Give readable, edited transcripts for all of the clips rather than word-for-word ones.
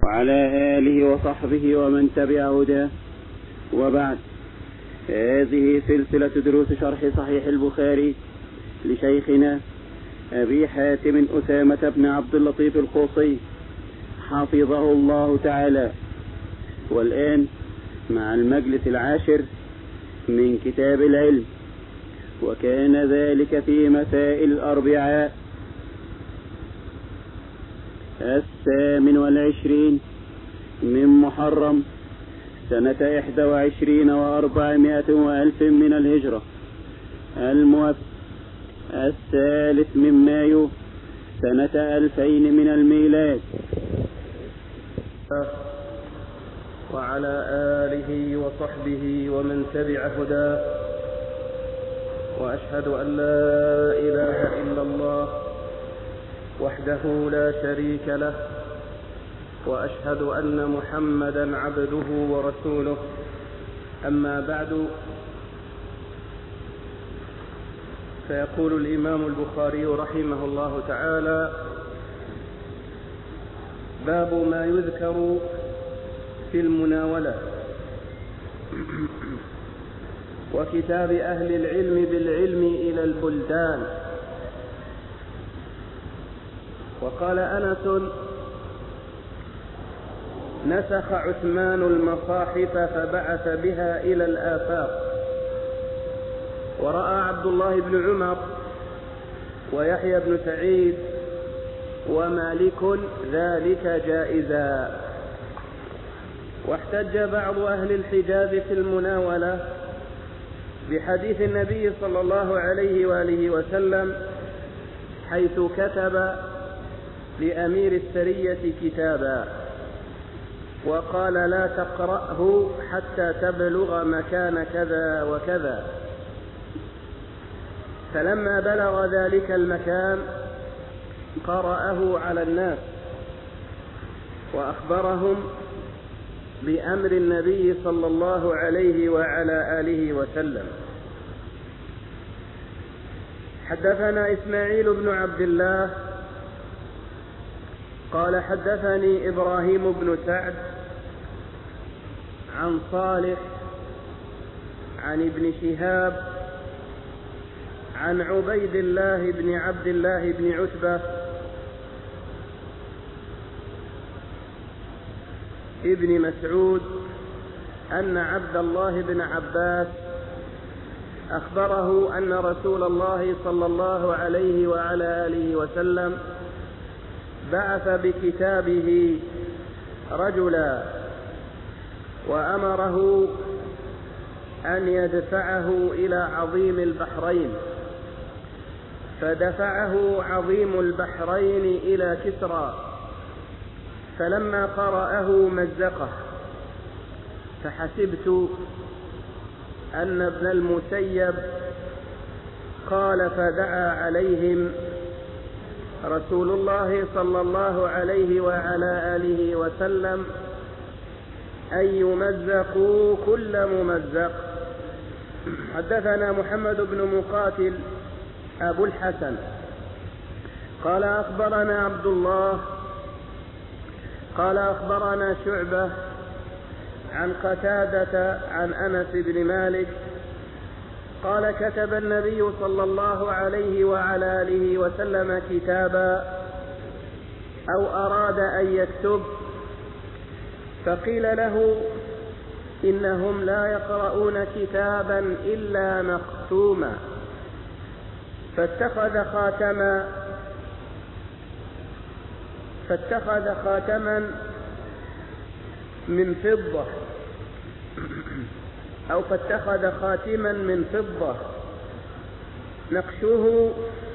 وعلى آله وصحبه ومن تبع هداه، وبعد. هذه سلسلة دروس شرح صحيح البخاري لشيخنا أبي حاتم أسامة بن عبد اللطيف الخوصي حفظه الله تعالى، والآن مع المجلس 10 من كتاب العلم، وكان ذلك في مساء الأربعاء 28 من محرم سنة 21 و400 وألف من الهجرة، الموافق 3 من مايو سنة 2000 من الميلاد. وعلى آله وصحبه ومن تبع هداه، وأشهد أن لا إله إلا الله وحده لا شريك له، وأشهد أن محمدا عبده ورسوله. أما بعد، فيقول الإمام البخاري رحمه الله تعالى: باب ما يذكر في المناولة، وكتاب أهل العلم بالعلم إلى البلدان. وقال أنس: نسخ عثمان المصاحف فبعث بها إلى الآفاق، ورأى عبد الله بن عمر ويحيى بن سعيد ومالك ذلك جائزا. واحتج بعض أهل الحجاز في المناولة بحديث النبي صلى الله عليه وآله وسلم حيث كتب لأمير السرية كتابا وقال: لا تقرأه حتى تبلغ مكان كذا وكذا. فلما بلغ ذلك المكان قرأه على الناس وأخبرهم بأمر النبي صلى الله عليه وعلى آله وسلم. حدثنا إسماعيل بن عبد الله قال حدثني إبراهيم بن سعد عن صالح عن ابن شهاب عن عبيد الله بن عبد الله بن عتبة ابن مسعود أن عبد الله بن عباس أخبره أن رسول الله صلى الله عليه وعلى آله وسلم بعث بكتابه رجلا وأمره أن يدفعه إلى عظيم البحرين، فدفعه عظيم البحرين إلى كسرى، فلما قرأه مزقه، فحسبت أن ابن المسيب قال: فدعا عليهم رسول الله صلى الله عليه وعلى آله وسلم أن يمزقوا كل ممزق. حدثنا محمد بن مقاتل أبو الحسن قال أخبرنا عبد الله قال أخبرنا شعبة عن قتادة عن أنس بن مالك قال: كتب النبي صلى الله عليه وعلى آله وسلم كتابا أو أراد أن يكتب، فقيل له: إنهم لا يقرؤون كتابا إلا مختوما، فاتخذ خاتما من فضة أو فاتخذ خاتما من فضة نقشه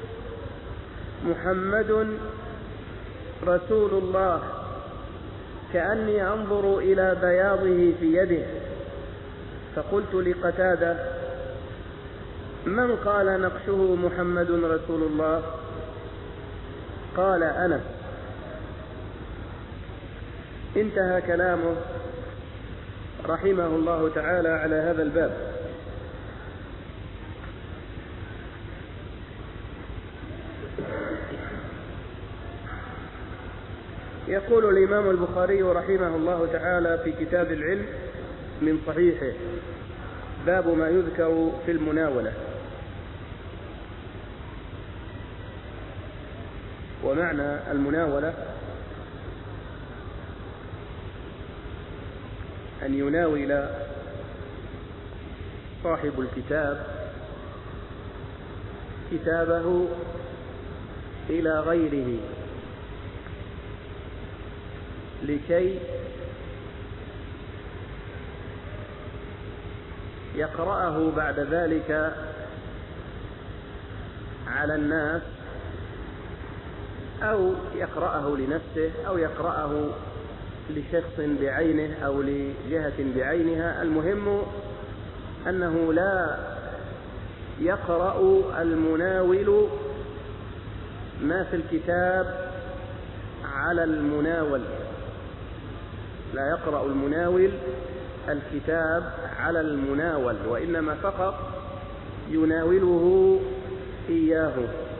محمد رسول الله، كأني أنظر إلى بياضه في يده. فقلت لقتادة: من قال نقشه محمد رسول الله؟ قال: أنا. انتهى كلامه رحمه الله تعالى على هذا الباب. يقول الإمام البخاري رحمه الله تعالى في كتاب العلم من صحيحه: باب ما يذكر في المناولة. ومعنى المناولة أن يناول صاحب الكتاب كتابه إلى غيره لكي يقرأه بعد ذلك على الناس، أو يقرأه لنفسه، أو يقرأه لشخص بعينه أو لجهة بعينها. المهم أنه لا يقرأ المناول ما في الكتاب على المناول، لا يقرأ المناول الكتاب على المناول، وإنما فقط يناوله إياه.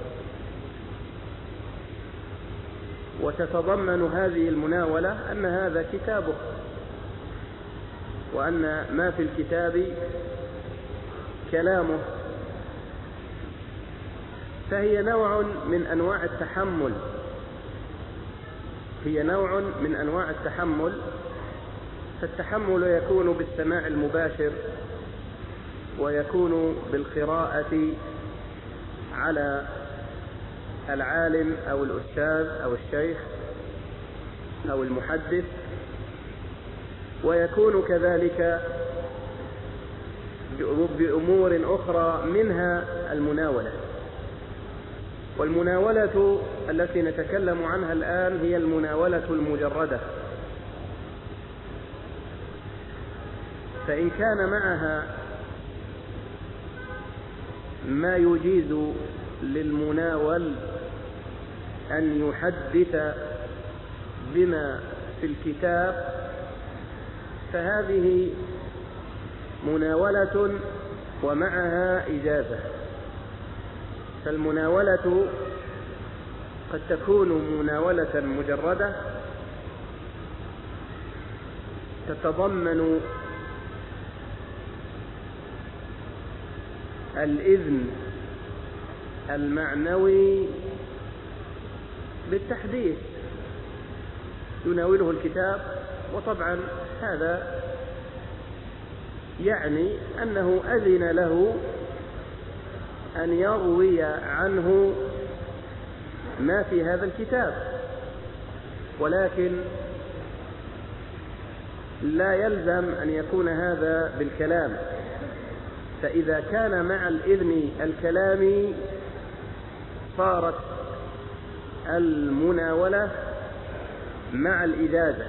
وتتضمن هذه المناولة أن هذا كتابه، وأن ما في الكتاب كلامه، فهي نوع من أنواع التحمل، هي نوع من أنواع التحمل. فالتحمل يكون بالسماع المباشر، ويكون بالقراءة على العالم أو الأستاذ أو الشيخ أو المحدث، ويكون كذلك بأمور أخرى منها المناولة. والمناولة التي نتكلم عنها الآن هي المناولة المجردة، فإن كان معها ما يجيز للمناول أن يحدث بما في الكتاب فهذه مناولة ومعها إجازة. فالمناولة قد تكون مناولة مجردة تتضمن الإذن المعنوي بالتحديث، يناوله الكتاب، وطبعا هذا يعني أنه أذن له أن يروي عنه ما في هذا الكتاب، ولكن لا يلزم أن يكون هذا بالكلام. فإذا كان مع الإذن الكلامي صارت المناولة مع الإجازة،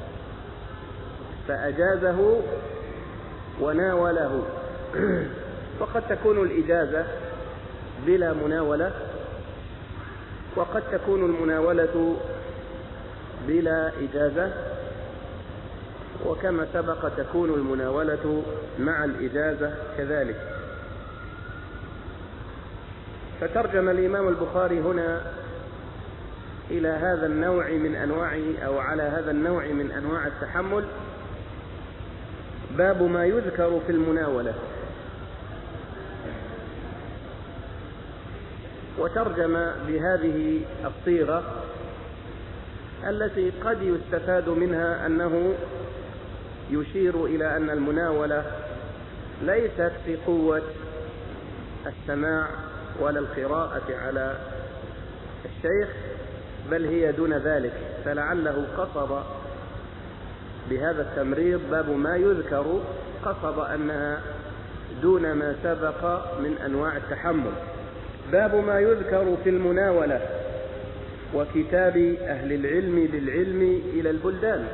فأجازه وناوله. وقد تكون الإجازة بلا مناولة، وقد تكون المناولة بلا إجازة، وكما سبق تكون المناولة مع الإجازة كذلك. فترجم الإمام البخاري هنا إلى هذا النوع من أنواع، أو على هذا النوع من أنواع التحمل: باب ما يذكر في المناولة. وترجم بهذه الصيغة التي قد يستفاد منها أنه يشير إلى أن المناولة ليست في قوة السماع ولا القراءة على الشيخ، بل هي دون ذلك. فلعله قصد بهذا التمريض باب ما يذكر، قصد أنها دون ما سبق من أنواع التحمل. باب ما يذكر في المناولة وكتاب أهل العلم بالعلم إلى البلدان.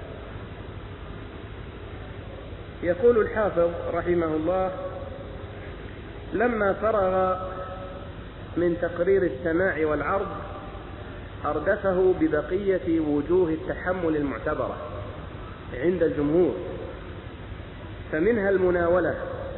يقول الحافظ رحمه الله: لما فرغ من تقرير السماع والعرض أردفه ببقية وجوه التحمل المعتبرة عند الجمهور، فمنها المناولة،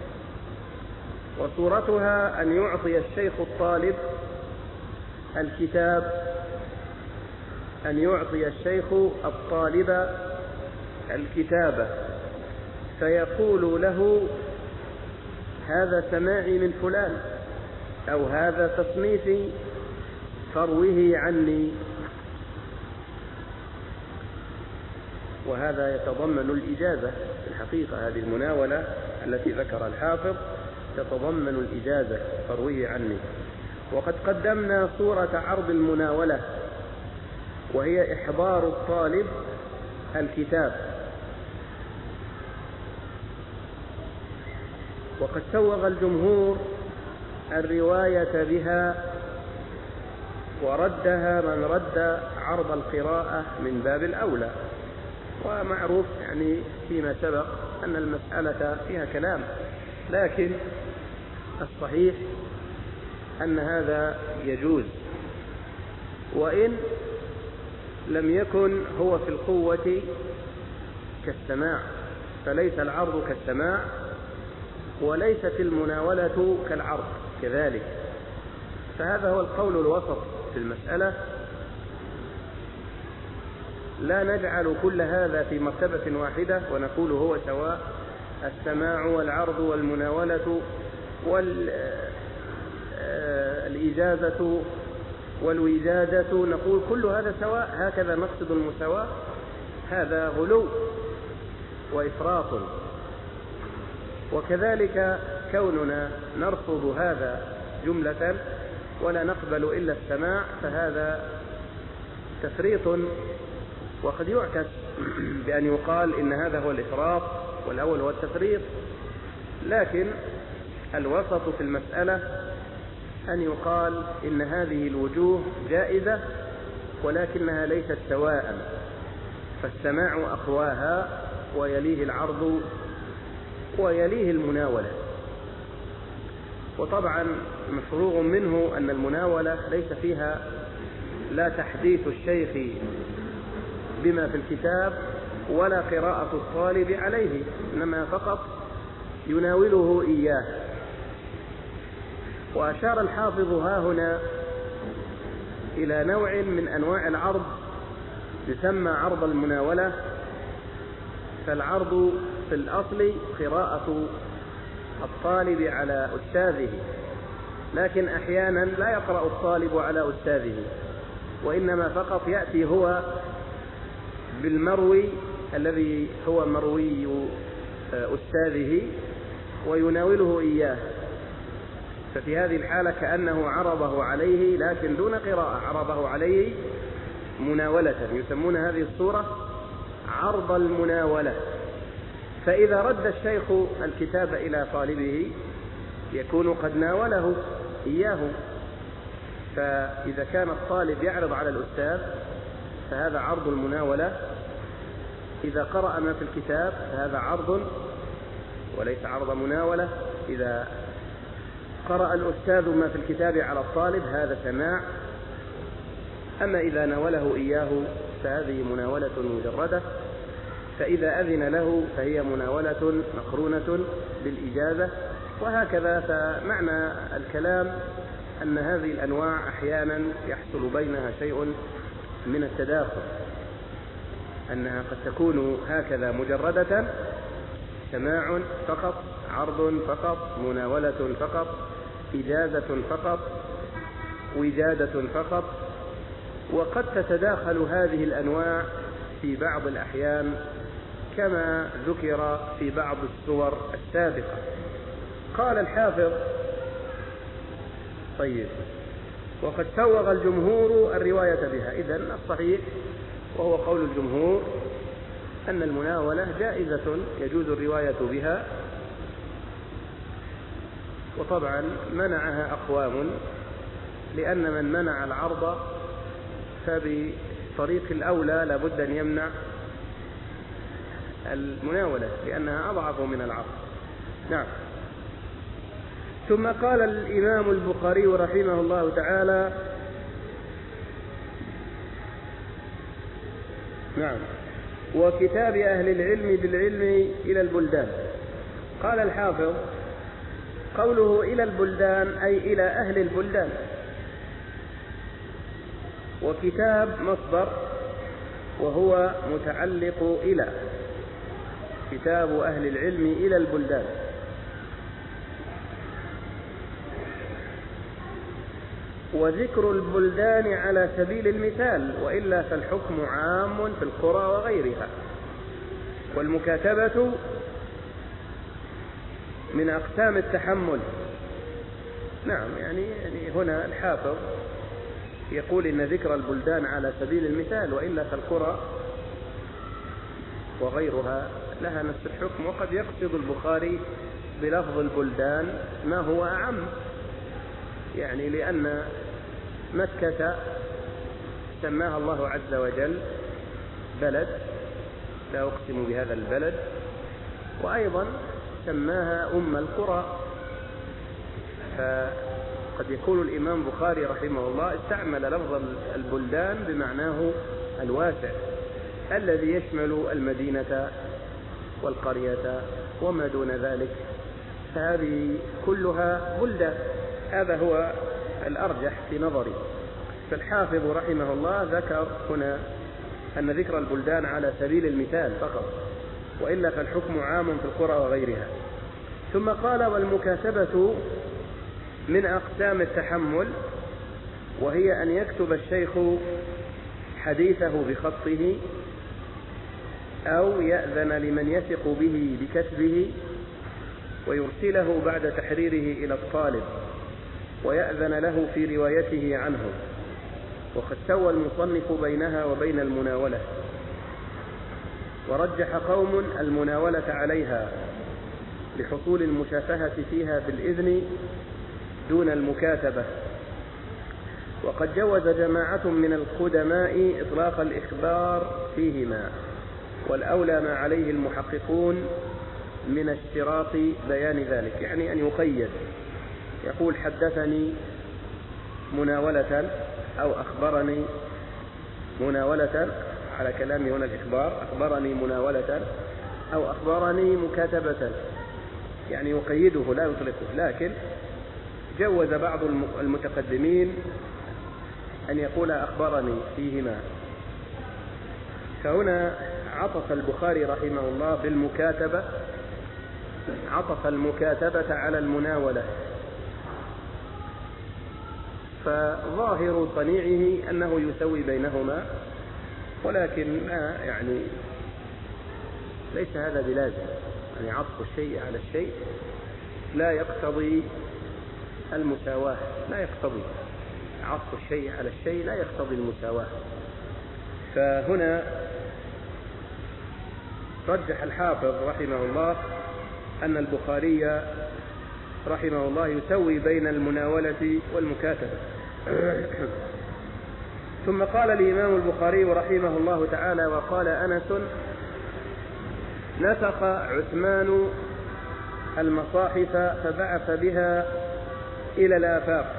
وصورتها أن يعطي الشيخ الطالب الكتاب أن يعطي الشيخ الطالب الكتابة فيقول له هذا سماعي من فلان أو هذا تصنيفي فاروه عني، وهذا يتضمن الإجازة في الحقيقة. هذه المناولة التي ذكر الحافظ تتضمن الإجازة فاروه عني. وقد قدمنا صورة عرض المناولة، وهي إحضار الطالب الكتاب. وقد سوغ الجمهور الرواية بها وردها من رد عرض القراءة من باب الأولى. ومعروف يعني فيما سبق أن المسألة فيها كلام، لكن الصحيح أن هذا يجوز، وإن لم يكن هو في القوة كالسماع، فليس العرض كالسماع وليست المناولة كالعرض كذلك. فهذا هو القول الوسط في المسألة. لا نجعل كل هذا في مرتبة واحدة ونقول هو سواء، السماع والعرض والمناولة والإجازة والوجادة، نقول كل هذا سواء، هكذا نقصد المساواة. هذا غلو وإفراط. وكذلك كوننا نرفض هذا جملة ولا نقبل إلا السماع، فهذا تفريط. وقد يعكس بأن يقال إن هذا هو الإفراط والأول هو التفريط، لكن الوسط في المسألة أن يقال إن هذه الوجوه جائزة ولكنها ليست سواء، فالسماع أقواها ويليه العرض ويليه المناولة. وطبعا مفروغ منه أن المناولة ليس فيها لا تحديث الشيخ بما في الكتاب ولا قراءة الطالب عليه، إنما فقط يناوله إياه. وأشار الحافظ ها هنا إلى نوع من أنواع العرض يسمى عرض المناولة. فالعرض في الأصل قراءة الطالب على أستاذه، لكن أحيانا لا يقرأ الطالب على أستاذه، وإنما فقط يأتي هو بالمروي الذي هو مروي أستاذه ويناوله إياه. ففي هذه الحالة كأنه عرضه عليه لكن دون قراءة، عرضه عليه مناولة، يسمون هذه الصورة عرض المناولة. فإذا رد الشيخ الكتاب إلى طالبه يكون قد ناوله إياه. فإذا كان الطالب يعرض على الأستاذ فهذا عرض المناولة. إذا قرأ ما في الكتاب فهذا عرض وليس عرض مناولة. إذا قرأ الأستاذ ما في الكتاب على الطالب هذا سماع. أما إذا ناوله إياه فهذه مناولة مجردة. فإذا أذن له فهي مناولة مقرونة بالإجازة. وهكذا. فمعنى الكلام أن هذه الأنواع أحيانا يحصل بينها شيء من التداخل، أنها قد تكون هكذا مجردة، سماع فقط، عرض فقط، مناولة فقط، إجازة فقط، وجادة فقط. وقد تتداخل هذه الأنواع في بعض الأحيان كما ذكر في بعض الصور السابقة. قال الحافظ: طيب، وقد سوغ الجمهور الرواية بها. إذن الصحيح وهو قول الجمهور أن المناولة جائزة يجوز الرواية بها. وطبعا منعها أقوام، لأن من منع العرض فبطريق الأولى لابد أن يمنع المناولة لأنها أضعف من العرض. نعم. ثم قال الإمام البخاري رحمه الله تعالى: نعم، وكتاب أهل العلم بالعلم إلى البلدان. قال الحافظ: قوله إلى البلدان أي إلى أهل البلدان. وكتاب مصدر وهو متعلق إلى، كتاب أهل العلم إلى البلدان. وذكر البلدان على سبيل المثال، وإلا فالحكم عام في القرى وغيرها. والمكاتبة من أقسام التحمل. نعم، يعني هنا الحافظ يقول إن ذكر البلدان على سبيل المثال، وإلا فالقرى وغيرها لها نفس الحكم. وقد يقصد البخاري بلفظ البلدان ما هو أعم، يعني لأن مكة سماها الله عز وجل بلد، لا أقسم بهذا البلد، وأيضا سماها أم القرى. فقد يكون الإمام بخاري رحمه الله استعمل لفظ البلدان بمعناه الواسع الذي يشمل المدينة والقرية وما دون ذلك، فهذه كلها بلدة. هذا هو الأرجح في نظري. فالحافظ رحمه الله ذكر هنا أن ذكر البلدان على سبيل المثال فقط، وإلا فالحكم عام في القرى وغيرها. ثم قال: والمكاتبة من أقسام التحمل، وهي أن يكتب الشيخ حديثه بخطه، أو يأذن لمن يثق به بكتبه ويرسله بعد تحريره إلى الطالب، ويأذن له في روايته عنه. وقد سوى المصنف بينها وبين المناولة، ورجح قوم المناولة عليها لحصول المشافهة فيها بالإذن دون المكاتبة. وقد جوز جماعة من القدماء إطلاق الإخبار فيهما، والأولى ما عليه المحققون من اشتراط بيان ذلك، يعني أن يقيد، يقول: حدثني مناولة، أو أخبرني مناولة، على كلامي هنا الإخبار، أخبرني مناولة، أو أخبرني مكاتبة، يعني يقيده لا يطلقه. لكن جوز بعض المتقدمين أن يقول أخبرني فيهما. فهنا عطف البخاري رحمه الله بالمكاتبة، عطف المكاتبة على المناولة. فظاهر صنيعه أنه يسوي بينهما، ولكن يعني ليس هذا بلازم، يعني عطف الشيء على الشيء لا يقتضي المساواة، لا يقتضي عطف الشيء على الشيء، لا يقتضي المساواة. فهنا رجح الحافظ رحمه الله أن البخاري رحمه الله يسوي بين المناولة والمكاتبة. ثم قال الإمام البخاري رحمه الله تعالى: وقال أنس: نسخ عثمان المصاحف فبعث بها إلى الآفاق.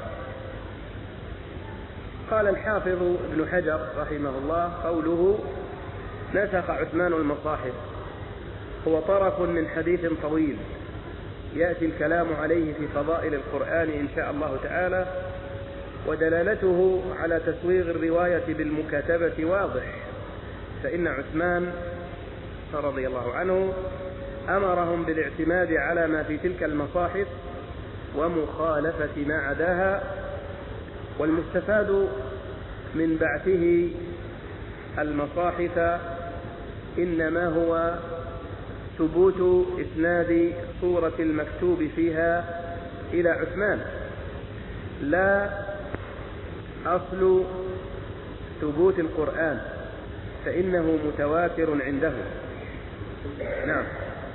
قال الحافظ ابن حجر رحمه الله: قوله نسخ عثمان المصاحف هو طرف من حديث طويل يأتي الكلام عليه في فضائل القرآن إن شاء الله تعالى، ودلالته على تسويغ الرواية بالمكاتبة واضح، فإن عثمان رضي الله عنه أمرهم بالاعتماد على ما في تلك المصاحف ومخالفة ما عداها. والمستفاد من بعثه المصاحف إنما هو ثبوت إسناد صورة المكتوب فيها إلى عثمان، لا أصل ثبوت القرآن، فإنه متواتر عنده. نعم.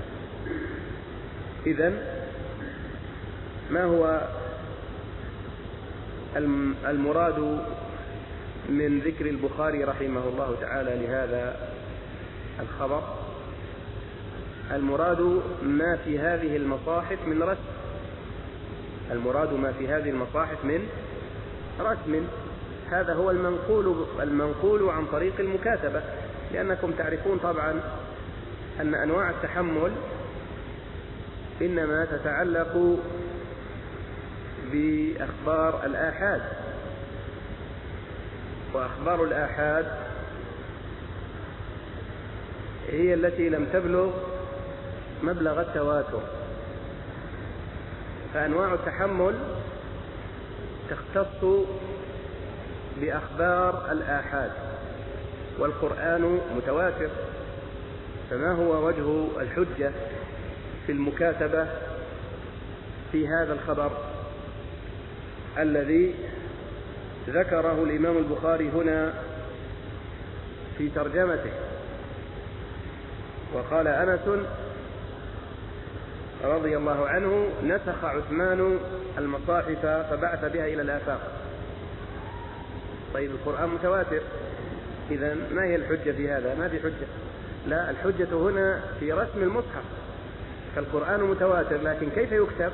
إذن ما هو المراد من ذكر البخاري رحمه الله تعالى لهذا الخبر؟ المراد ما في هذه المصاحف من رسم، المراد ما في هذه المصاحف من رسم. هذا هو المنقول عن طريق المكاتبة، لأنكم تعرفون طبعا أن أنواع التحمل إنما تتعلق بأخبار الآحاد، وأخبار الآحاد هي التي لم تبلغ مبلغ التواتر، فأنواع التحمل تختص بأخبار الآحاد، والقرآن متواتر، فما هو وجه الحجة في المكاتبة في هذا الخبر الذي ذكره الإمام البخاري هنا في ترجمته؟ وقال أنس رضي الله عنه: نسخ عثمان المصاحف فبعث بها إلى الآفاق. طيب القرآن متواتر، إذن ما هي الحجة في هذا؟ ما في حجة. لا، الحجة هنا في رسم المصحف، فالقرآن متواتر لكن كيف يكتب؟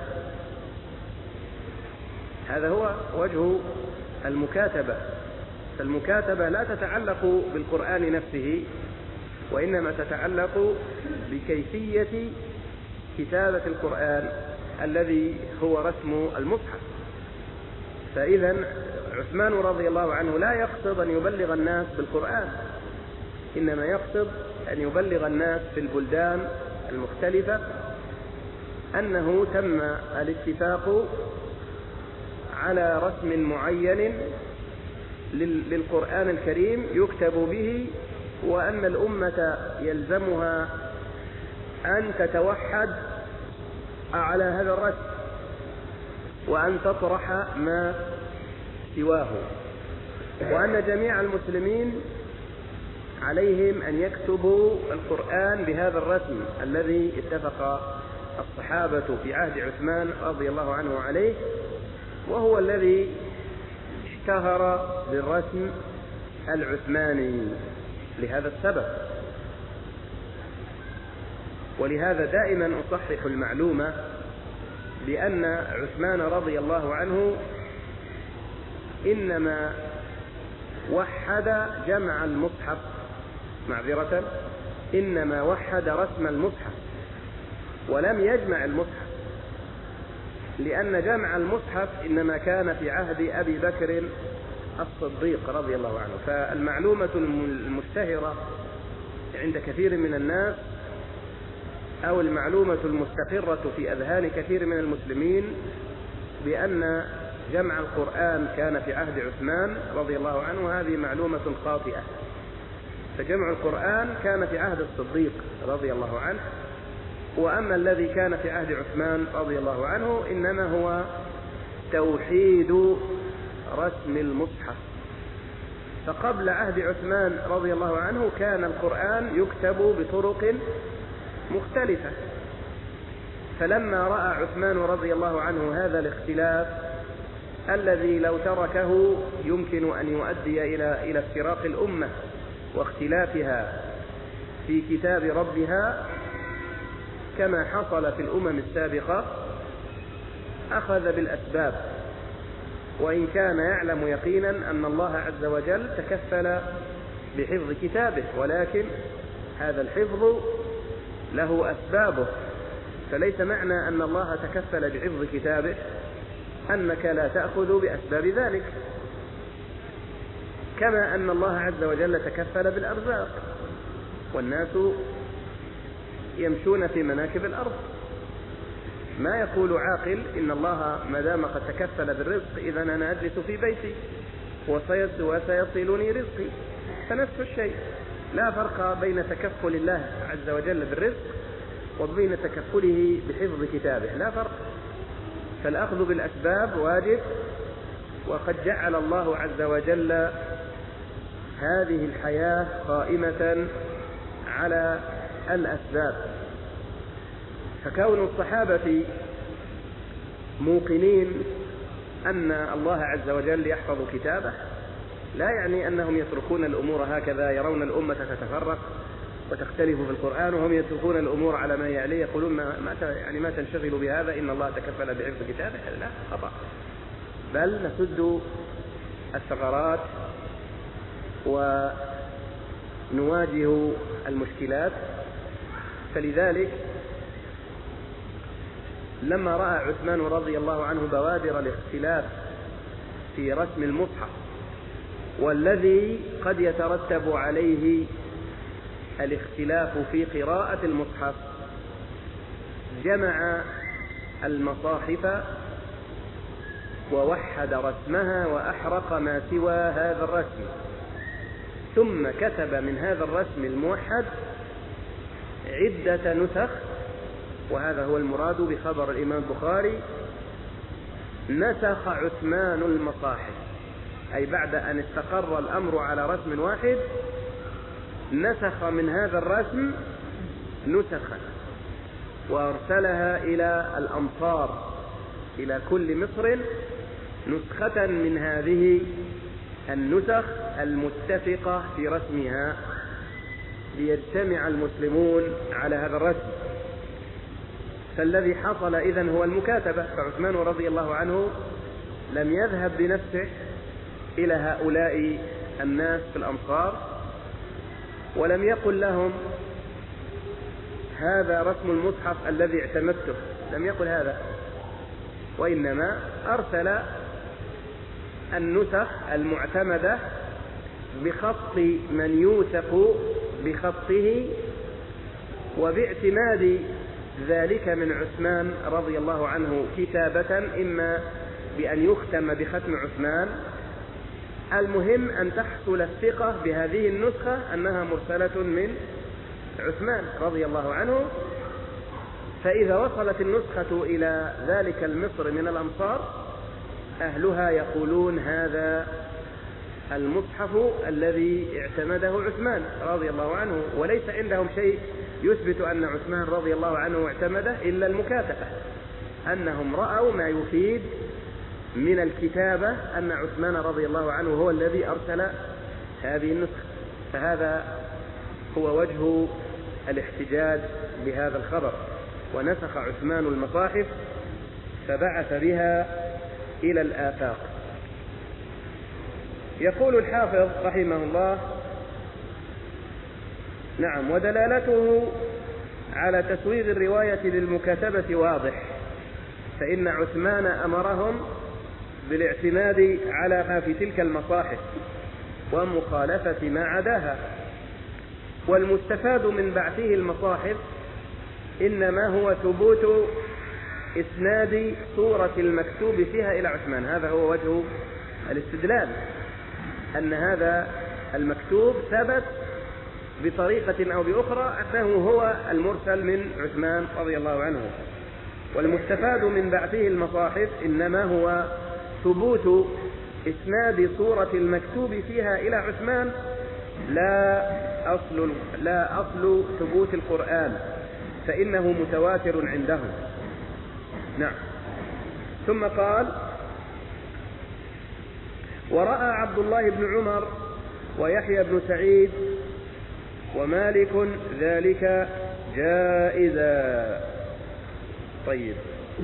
هذا هو وجه المكاتبة. فالمكاتبة لا تتعلق بالقرآن نفسه، وإنما تتعلق بكيفية كتابة القرآن الذي هو رسم المصحف. فإذا عثمان رضي الله عنه لا يقصد أن يبلغ الناس بالقرآن، إنما يقصد أن يبلغ الناس في البلدان المختلفة أنه تم الاتفاق على رسم معين للقرآن الكريم يكتب به، وأن الأمة يلزمها أن تتوحد على هذا الرسم وأن تطرح ما سواه، وأن جميع المسلمين عليهم أن يكتبوا القرآن بهذا الرسم الذي اتفق الصحابة في عهد عثمان رضي الله عنه عليه، وهو الذي اشتهر بالرسم العثماني لهذا السبب. ولهذا دائما أصحح المعلومة بأن عثمان رضي الله عنه إنما وحد جمع المصحف، معذرة، إنما وحد رسم المصحف ولم يجمع المصحف، لأن جمع المصحف إنما كان في عهد أبي بكر الصديق رضي الله عنه. فالمعلومة المشتهرة عند كثير من الناس أو المعلومة المستقرة في أذهان كثير من المسلمين بأن جمع القرآن كان في عهد عثمان رضي الله عنه، هذه معلومة خاطئة. فجمع القرآن كان في عهد الصديق رضي الله عنه، وأما الذي كان في عهد عثمان رضي الله عنه إنما هو توحيد رسم المصحف. فقبل عهد عثمان رضي الله عنه كان القرآن يكتب بطرق مختلفة، فلما رأى عثمان رضي الله عنه هذا الاختلاف الذي لو تركه يمكن أن يؤدي إلى افتراق الأمة واختلافها في كتاب ربها كما حصل في الأمم السابقة، أخذ بالأسباب، وإن كان يعلم يقينا أن الله عز وجل تكفل بحفظ كتابه، ولكن هذا الحفظ له أسبابه، فليس معنى أن الله تكفل بحفظ كتابه أنك لا تأخذ بأسباب ذلك، كما أن الله عز وجل تكفل بالأرزاق، والناس يمشون في مناكب الأرض. ما يقول عاقل إن الله ما دام قد تكفل بالرزق إذا أنا أجلس في بيتي وسيصلني رزقي، فنفس الشيء، لا فرق بين تكفل الله عز وجل بالرزق وبين تكفله بحفظ كتابه، لا فرق. فالأخذ بالأسباب واجب، وقد جعل الله عز وجل هذه الحياة قائمة على الأسباب. فكون الصحابة موقنين أن الله عز وجل يحفظ كتابه لا يعني أنهم يتركون الأمور هكذا، يرون الأمة تتفرق وتختلف في القرآن وهم يتركون الأمور على ما يعليه، يقولون ما تنشغل بهذا، إن الله تكفل بحفظ كتابه. لا، خطأ، بل نسد الثغرات ونواجه المشكلات. فلذلك لما رأى عثمان رضي الله عنه بوادر الاختلاف في رسم المصحف والذي قد يترتب عليه الاختلاف في قراءة المصحف، جمع المصاحف ووحد رسمها وأحرق ما سوى هذا الرسم، ثم كتب من هذا الرسم الموحد عدة نسخ. وهذا هو المراد بخبر الإمام البخاري: نسخ عثمان المصاحف، أي بعد أن استقر الأمر على رسم واحد نسخ من هذا الرسم نسخا وأرسلها إلى الأمصار، إلى كل مصر نسخة من هذه النسخ المتفقة في رسمها، ليجتمع المسلمون على هذا الرسم. فالذي حصل إذن هو المكاتبة. فعثمان رضي الله عنه لم يذهب بنفسه إلى هؤلاء الناس في الأمصار ولم يقل لهم هذا رسم المصحف الذي اعتمدته، لم يقل هذا، وإنما أرسل النسخ المعتمدة بخط من يوثق بخطه، وباعتماد ذلك من عثمان رضي الله عنه كتابة، إما بأن يختم بختم عثمان. المهم أن تحصل الثقة بهذه النسخة أنها مرسلة من عثمان رضي الله عنه. فإذا وصلت النسخة إلى ذلك المصر من الأمصار أهلها يقولون هذا المصحف الذي اعتمده عثمان رضي الله عنه، وليس عندهم شيء يثبت أن عثمان رضي الله عنه اعتمده إلا المكاتبة، أنهم رأوا ما يفيد من الكتابة أن عثمان رضي الله عنه هو الذي أرسل هذه النسخة. فهذا هو وجه الاحتجاج بهذا الخبر: ونسخ عثمان المصاحف فبعث بها إلى الآفاق. يقول الحافظ رحمه الله: نعم، ودلالته على تسويغ الرواية للمكاتبة واضح، فإن عثمان أمرهم بالاعتماد على ما في تلك المصاحف ومخالفة ما عداها. والمستفاد من بعثه المصاحف إنما هو ثبوت إسناد صورة المكتوب فيها إلى عثمان. هذا هو وجه الاستدلال، أن هذا المكتوب ثبت بطريقة أو بأخرى أنه هو المرسل من عثمان رضي الله عنه. والمستفاد من بعثه المصاحف إنما هو ثبوت إسناد صورة المكتوب فيها إلى عثمان، لا أصل ثبوت القرآن، فإنه متواتر عندهم. نعم. ثم قال: ورأى عبد الله بن عمر ويحيى بن سعيد ومالك ذلك جائزا. طيب،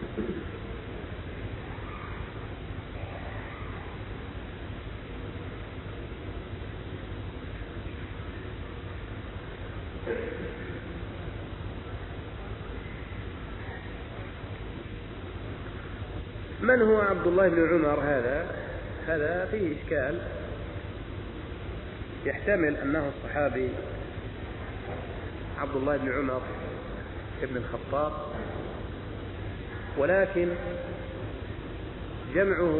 من هو عبد الله بن عمر؟ هذا فيه إشكال. يحتمل أنه الصحابي عبد الله بن عمر ابن الخطاب، ولكن جمعه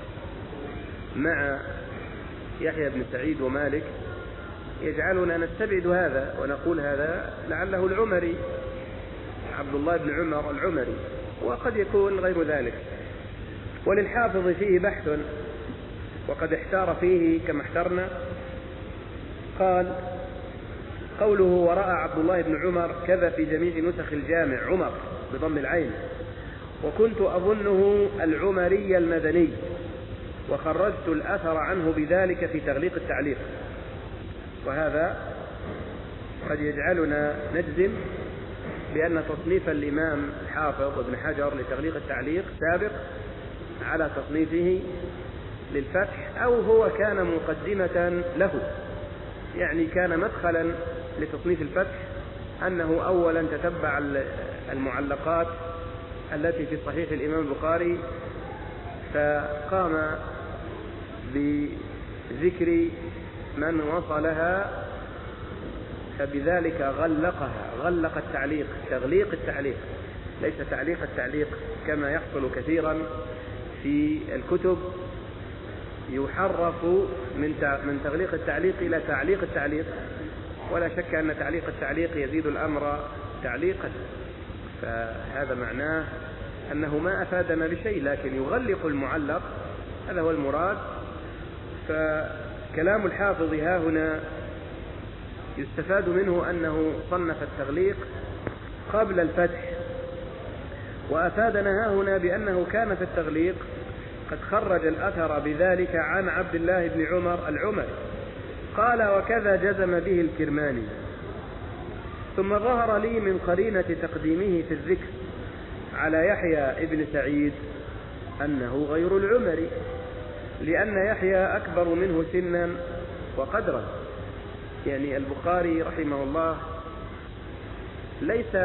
مع يحيى بن سعيد ومالك يجعلنا نستبعد هذا ونقول هذا لعله العمري، عبد الله بن عمر العمري، وقد يكون غير ذلك. وللحافظ فيه بحث وقد احتار فيه كما احترنا. قال: قوله ورأى عبد الله بن عمر كذا في جميع نسخ الجامع، عمر بضم العين، وكنت أظنه العمري المدني، وخرجت الأثر عنه بذلك في تغليق التعليق. وهذا قد يجعلنا نجزم بأن تصنيف الإمام الحافظ ابن حجر لتغليق التعليق سابق على تصنيفه للفتح، أو هو كان مقدمة له، يعني كان مدخلا لتصنيف الفتح، أنه أولا تتبع المعلقات التي في صحيح الإمام البخاري فقام ذكر من وصلها فبذلك غلق التعليق، تغليق التعليق، ليس تعليق التعليق كما يحصل كثيرا في الكتب، يحرف من تغليق التعليق إلى تعليق التعليق، ولا شك أن تعليق التعليق يزيد الأمر تعليقا، فهذا معناه أنه ما أفادنا بشيء، لكن يغلق المعلق، هذا هو المراد. فكلام الحافظ ها هنا يستفاد منه أنه صنف التغليق قبل الفتح، وأفادنا ها هنا بأنه كان في التغليق قد خرج الأثر بذلك عن عبد الله بن عمر العمري، قال: وكذا جزم به الكرماني. ثم ظهر لي من قرينة تقديمه في الذكر على يحيى ابن سعيد أنه غير العمري، لأن يحيى أكبر منه سنا وقدرا. يعني البخاري رحمه الله ليس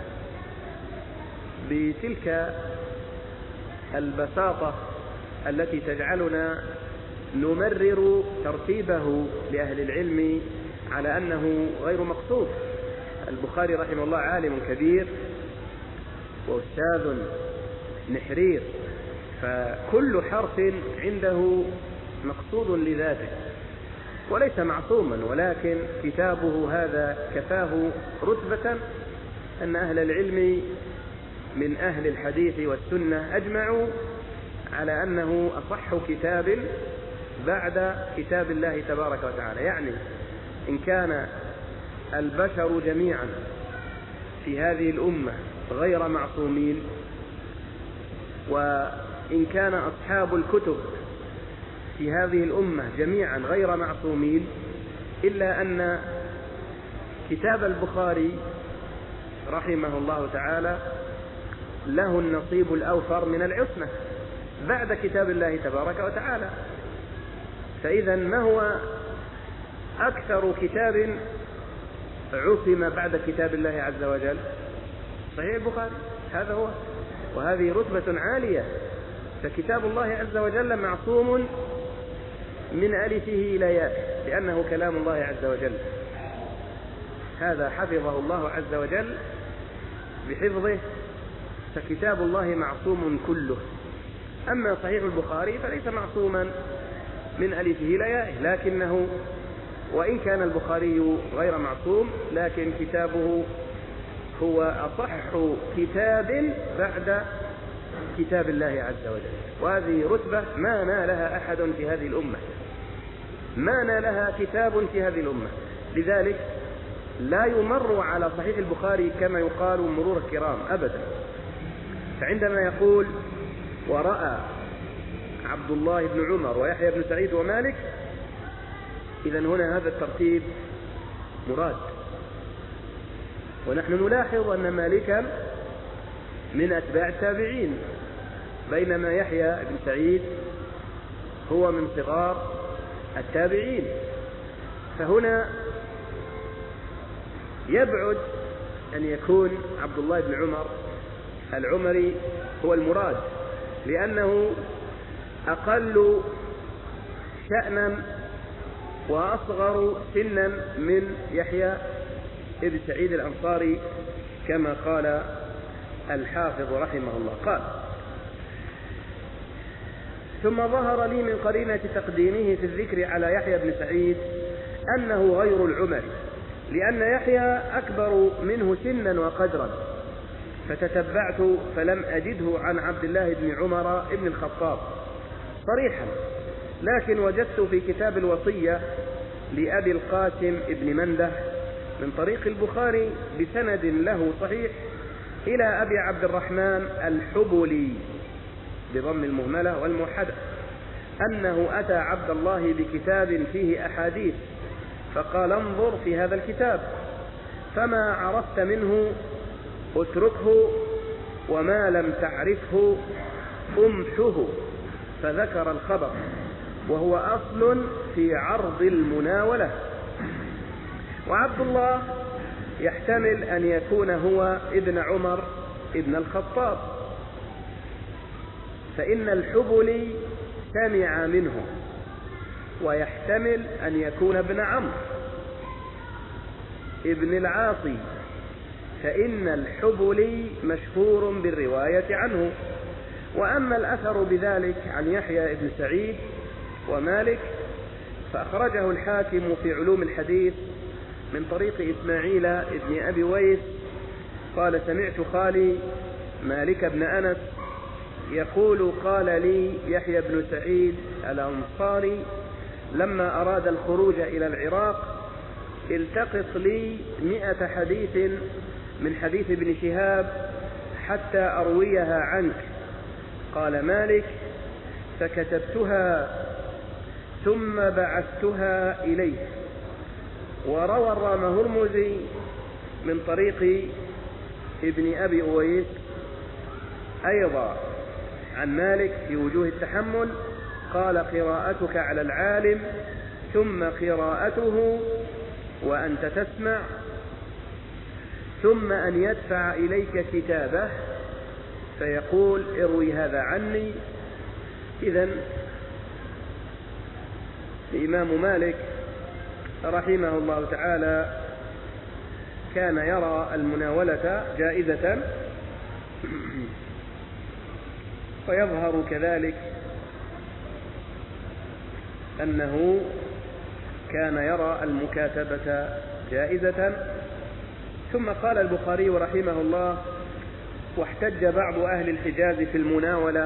بتلك البساطة التي تجعلنا نمرر ترتيبه لأهل العلم على أنه غير مقصود. البخاري رحمه الله عالم كبير وأستاذ نحرير، فكل حرف عنده مقصود لذاته وليس معصوما، ولكن كتابه هذا كفاه رتبة أن أهل العلم من أهل الحديث والسنة أجمعوا على أنه أصح كتاب بعد كتاب الله تبارك وتعالى. يعني إن كان البشر جميعا في هذه الأمة غير معصومين، وإن كان أصحاب الكتب في هذه الأمة جميعا غير معصومين، إلا أن كتاب البخاري رحمه الله تعالى له النصيب الأوفر من العصمة بعد كتاب الله تبارك وتعالى. فإذا ما هو أكثر كتاب عصم بعد كتاب الله عز وجل؟ صحيح البخاري، هذا هو، وهذه رتبة عالية. فكتاب الله عز وجل معصوم من ألفه إلى ياء لأنه كلام الله عز وجل، هذا حفظه الله عز وجل بحفظه، فكتاب الله معصوم كله. أما صحيح البخاري فليس معصوما من ألفه إلى يائه، لكنه وإن كان البخاري غير معصوم لكن كتابه هو أصح كتاب بعد كتاب الله عز وجل، وهذه رتبة ما نالها أحد في هذه الأمة، ما نالها كتاب في هذه الأمة. لذلك لا يمر على صحيح البخاري كما يقال مرور الكرام أبدا. فعندما يقول ورأى عبد الله بن عمر ويحيى بن سعيد ومالك، إذن هنا هذا الترتيب مراد. ونحن نلاحظ أن مالكا من أتباع التابعين، بينما يحيى بن سعيد هو من صغار التابعين، فهنا يبعد أن يكون عبد الله بن عمر العمري هو المراد، لأنه أقل شأنا وأصغر سنا من يحيى ابن سعيد الأنصاري كما قال الحافظ رحمه الله. قال ثم ظهر لي من قرينة تقديمه في الذكر على يحيى بن سعيد أنه غير العمري، لأن يحيى أكبر منه سنا وقدرا، فتتبعت فلم أجده عن عبد الله بن عمر بن الخطاب صريحا، لكن وجدت في كتاب الوصية لأبي القاسم ابن منده من طريق البخاري بسند له صحيح إلى أبي عبد الرحمن الحبلي بضم المهملة والموحدة أنه أتى عبد الله بكتاب فيه أحاديث، فقال انظر في هذا الكتاب، فما عرفت منه اتركه، وما لم تعرفه امحه، فذكر الخبر، وهو أصل في عرض المناولة. وعبد الله يحتمل أن يكون هو ابن عمر ابن الخطاب، فإن الحبلي سمع منه، ويحتمل أن يكون ابن عمرو ابن العاصي، فإن الحبلي مشهور بالرواية عنه. وأما الأثر بذلك عن يحيى بن سعيد ومالك فأخرجه الحاكم في علوم الحديث من طريق إسماعيل بن أبي ويس قال: سمعت خالي مالك بن أنس يقول: قال لي يحيى بن سعيد الأنصاري لما أراد الخروج إلى العراق: التقط لي 100 حديث من حديث ابن شهاب حتى أرويها عنك. قال مالك: فكتبتها ثم بعثتها إليه. وروى الرامهرمزي من طريق ابن أبي أويس أيضا عن مالك في وجوه التحمل قال: قراءتك على العالم ثم قراءته وأنت تسمع ثم أن يدفع إليك كتابه فيقول: اروي هذا عني. إذن الإمام مالك رحمه الله تعالى كان يرى المناولة جائزة، ويظهر كذلك أنه كان يرى المكاتبة جائزة. ثم قال البخاري رحمه الله: واحتج بعض أهل الحجاز في المناولة،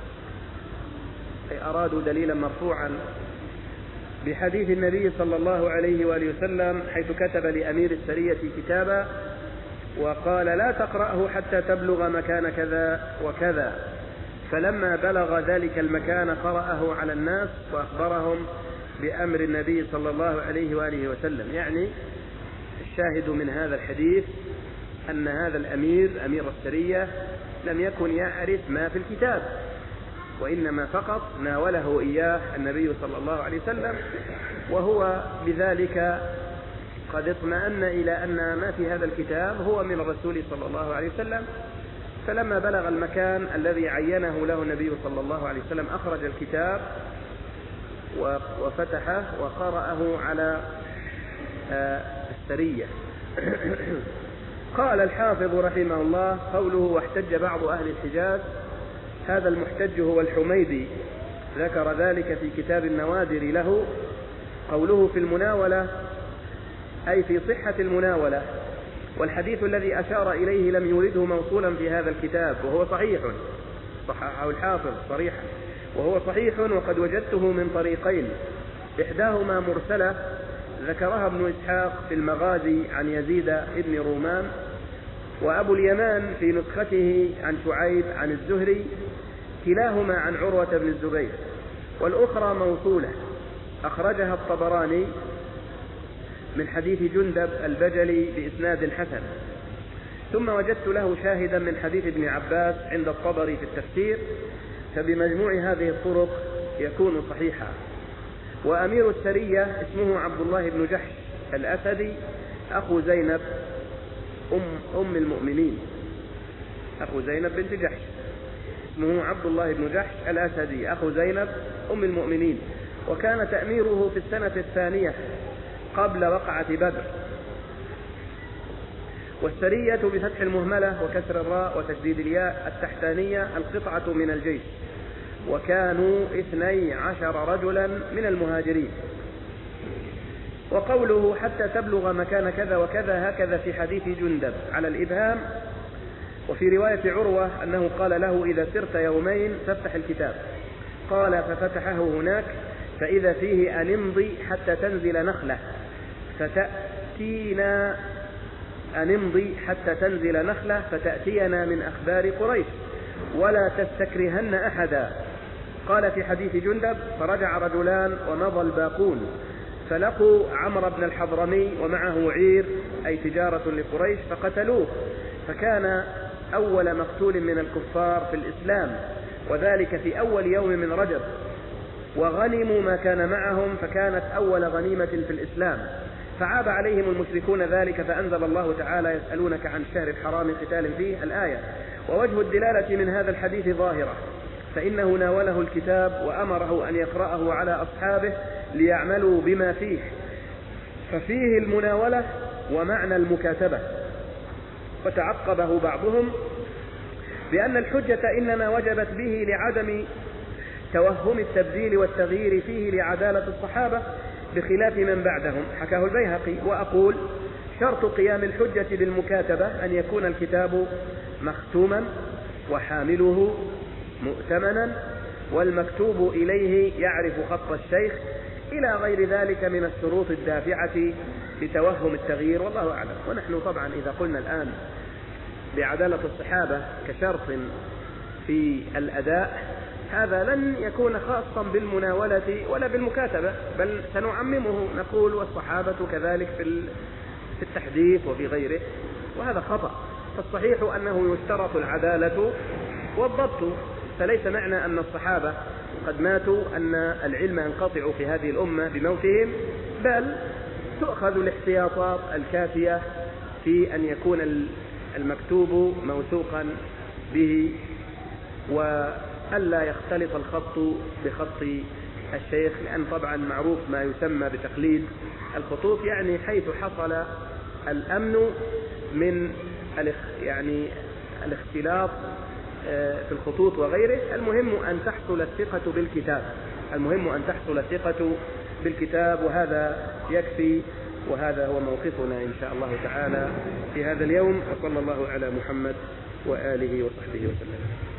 أي أرادوا دليلا مرفوعا بحديث النبي صلى الله عليه وآله وسلم حيث كتب لأمير السرية كتابا وقال: لا تقرأه حتى تبلغ مكان كذا وكذا، فلما بلغ ذلك المكان قرأه على الناس وأخبرهم بأمر النبي صلى الله عليه وآله وسلم. يعني الشاهد من هذا الحديث أن هذا الأمير أمير السرية لم يكن يعرف ما في الكتاب، وإنما فقط ناوله إياه النبي صلى الله عليه وسلم، وهو بذلك قد اطمأن إلى أن ما في هذا الكتاب هو من الرسول صلى الله عليه وسلم. فلما بلغ المكان الذي عينه له النبي صلى الله عليه وسلم أخرج الكتاب وفتحه وقرأه على السرية. قال الحافظ رحمه الله: قوله واحتج بعض أهل الحجاز، هذا المحتج هو الحميدي، ذكر ذلك في كتاب النوادر له. قوله في المناولة أي في صحة المناولة، والحديث الذي أشار إليه لم يورده موصولا في هذا الكتاب وهو صحيح، صححه الحافظ صريحا وهو صحيح، وقد وجدته من طريقين، إحداهما مرسلة ذكرها ابن إسحاق في المغازي عن يزيد ابن رومان، وأبو اليمان في نسخته عن شعيب عن الزهري، كلاهما عن عروة بن الزبير، والأخرى موصولة أخرجها الطبراني من حديث جندب البجلي بإسناد حسن. ثم وجدت له شاهدا من حديث ابن عباس عند الطبري في التفسير، فبمجموع هذه الطرق يكون صحيحا. وأمير السرية اسمه عبد الله بن جحش الأسدي أخو زينب أم المؤمنين، أخو زينب بنت جحش، اسمه عبد الله بن جحش الأسدي أخو زينب أم المؤمنين، وكان تأميره في السنة الثانية قبل وقعة بدر. والسرية بفتح المهملة وكسر الراء وتشديد الياء التحتانية القطعة من الجيش، وكانوا 12 رجلا من المهاجرين. وقوله حتى تبلغ مكان كذا وكذا هكذا في حديث جندب على الإبهام. وفي رواية عروة أنه قال له: إذا سرت يومين فافتح الكتاب. قال: ففتحه هناك فإذا فيه أن امضي حتى تنزل نخلة فتأتينا، أن امضي حتى تنزل نخلة فتأتينا من أخبار قريش ولا تستكرهن أحدا. قال في حديث جندب: فرجع رجلان ومضى الباقون فلقوا عمرو بن الحضرمي ومعه عير أي تجارة لقريش فقتلوه، فكان أول مقتول من الكفار في الإسلام، وذلك في أول يوم من رجب، وغنموا ما كان معهم فكانت أول غنيمة في الإسلام، فعاب عليهم المشركون ذلك، فأنزل الله تعالى: يسألونك عن الشهر الحرام قتال فيه الآية. ووجه الدلالة من هذا الحديث ظاهرة، فإنه ناوله الكتاب وأمره أن يقرأه على أصحابه ليعملوا بما فيه، ففيه المناولة ومعنى المكاتبة. وتعقبه بعضهم بأن الحجة إنما وجبت به لعدم توهم التبديل والتغيير فيه لعدالة الصحابة بخلاف من بعدهم، حكاه البيهقي. وأقول شرط قيام الحجة بالمكاتبة أن يكون الكتاب مختوما وحامله مؤتمنا والمكتوب إليه يعرف خط الشيخ إلى غير ذلك من الشروط الدافعة لتوهم التغيير، والله أعلم. ونحن طبعا إذا قلنا الآن بعدالة الصحابة كشرط في الأداء، هذا لن يكون خاصا بالمناولة ولا بالمكاتبة، بل سنعممه نقول والصحابة كذلك في التحديث وفي غيره، وهذا خطأ. فالصحيح أنه يشترط العدالة والضبط، فليس معنى أن الصحابة قد ماتوا أن العلم ينقطع في هذه الأمة بموتهم، بل تؤخذ الاحتياطات الكافية في أن يكون المكتوب موثوقا به، وألا يختلط الخط بخط الشيخ، لأن طبعا معروف ما يسمى بتقليد الخطوط، يعني حيث حصل الأمن من الاختلاط في الخطوط وغيره. المهم أن تحصل الثقة بالكتاب، وهذا يكفي، وهذا هو موقفنا إن شاء الله تعالى في هذا اليوم. وصلى الله على محمد وآله وصحبه وسلم.